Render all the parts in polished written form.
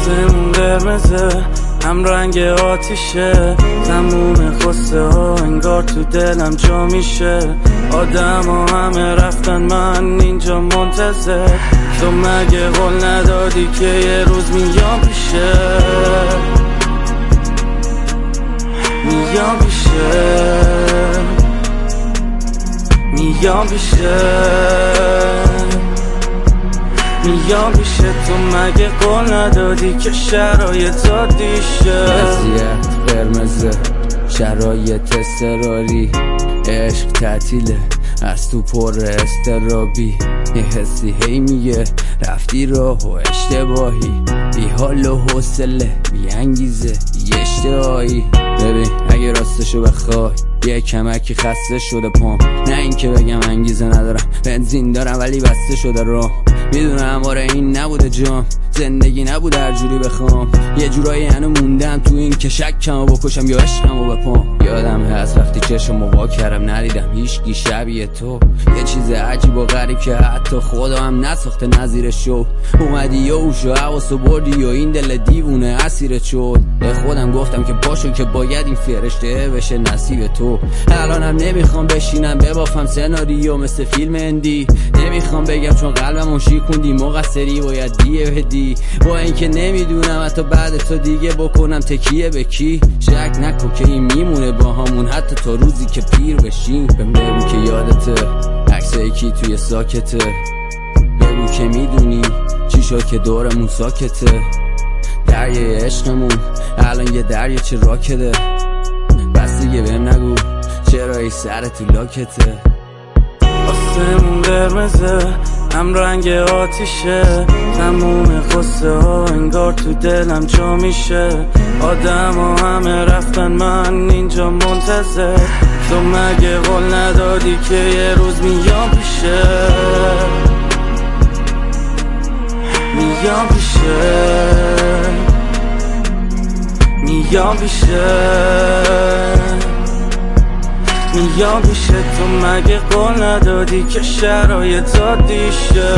آسمون قرمزه هم رنگ آتیشه، تموم خسته ها انگار تو دلم جا میشه. آدم ها همه رفتن من اینجا منتظر، تو مگه قول ندادی که یه روز میام پیشه، میام پیشه، میام پیشه، میام پیشه. تو مگه قول ندادی که شرایط عادیشه؟ وضعیت قرمزه، شرایط اضطراری، عشق تعطیله، از تو پر استرابی. یه حسی هی میگه رفتی راه و اشتباهی، بی حال و حوصله، بی انگیزه، بی اشتهایی. ببین اگه راستشو بخوای یه کمکی خسته شده پام، نه اینکه بگم انگیزه ندارم، بنزین دارم ولی بسته شده راه. میدونم آره این نبوده جام، زندگی نبوده هر جوری بخوام. یه جورایی هنو موندم تو این که شکمو بکشم یا عشقمو بپام. یادم هست وقتی چشمو وا کردم ندیدم هیچکی شبیه تو، یه چیز عجیب و غریب که حتی خدا هم نساخته نظیرش شو. اومدی و اوشو حواسو بردی و این دل دیوونه اسیرت شد. به خودم گفتم که باشو که باید این فرشته بشه نصیب تو. الانم نمیخوام بشینم ببافم سناریو مثل فیلم اندی، نمیخوام بگم چون قلبمو شیکوندی مقصری باید دیه بدی. با اینکه نمیدونم حتی بعد تو دیگه بکنم تکیه به کی. شک نکن که این میمونه با همون حتی تا روزی که پیر بشیم. بگو که یادته عکس یکی توی ساکته، بگو که میدونی چی شد که دورمون ساکته. دریای عشقمون الان یه دریا چه راکده، بس دیگه بهم نگو چرا ای سر تو لاکته. آسمون قرمزه هم رنگ آتیشه، تموم خسته ها انگار تو دلم جا میشه. آدم ها همه رفتن من اینجا منتظر، تو مگه قول ندادی که یه روز میام پیشه، میام پیشه، میام پیشه، میام پیشه. تو مگه قول ندادی که شرایط عادیشه؟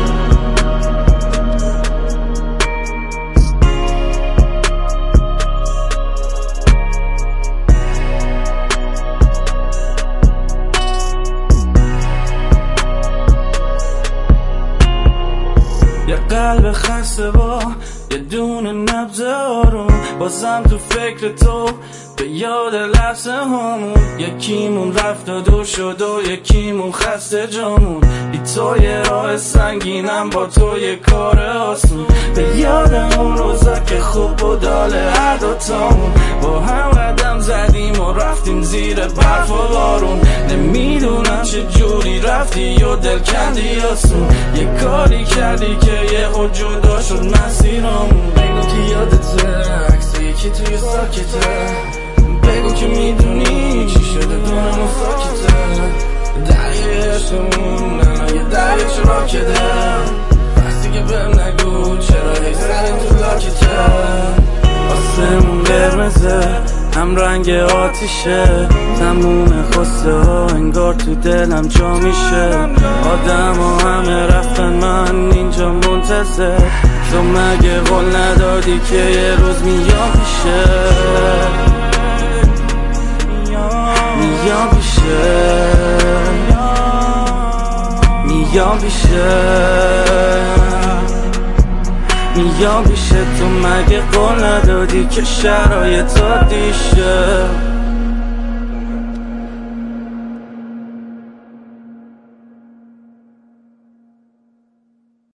یه قلب خسته با یه دونه نبض آروم، بازم تو فکر تو به یاد لحظه همون. یکیمون رفت و دور شد و یکیمون خسته جامون، بی تو یه راه سنگینم با تو یه کار آسون. به یاد اون روزا که خوب و داله هر دوتامون با هم قدم زدیم و رفتیم زیر برف و بارون. نمیدونم چه جوری رفتی و دل کندی آسون، یه کاری کردی که یه خود جدا شد مسیرمون. بگو که یادته عکس یکی توی ساکته، بگو که میدونی چی شده دورمون ساکته. دریای عشقمون الان یه دریا چه راکده، بس دیگه بهم نگو چرا هی سر تو لاکته. آسمون قرمزه هم رنگ آتیشه، تموم خسته ها انگار تو دلم جا میشه. آدم ها همه رفتن من اینجا منتظر، تو مگه قول ندادی که یه روز میام پیشه، میام پیشه، میام پیشه، میام پیشه. تو مگه قول ندادی که شرایط عادیشه؟